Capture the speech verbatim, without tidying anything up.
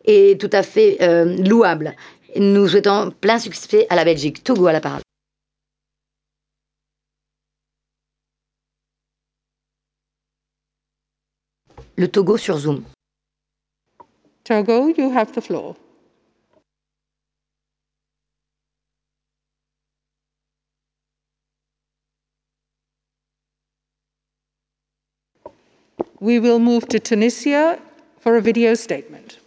est tout à fait euh, louable. Nous souhaitons plein succès à la Belgique. Togo a la parole. Le Togo sur Zoom. Togo, you have the floor. We will move to Tunisia for a video statement.